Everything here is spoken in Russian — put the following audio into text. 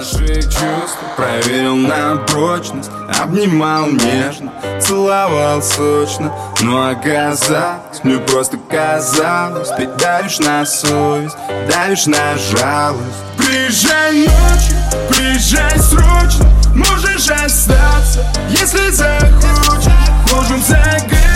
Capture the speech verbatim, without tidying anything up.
наши чувства, проверил на прочность, обнимал нежно, целовал сочно. Но оказалось, мне просто казалось, ты давишь на совесть, давишь на жалость. Приезжай ночью, приезжай срочно, можешь остаться, если захочешь. Можем загорать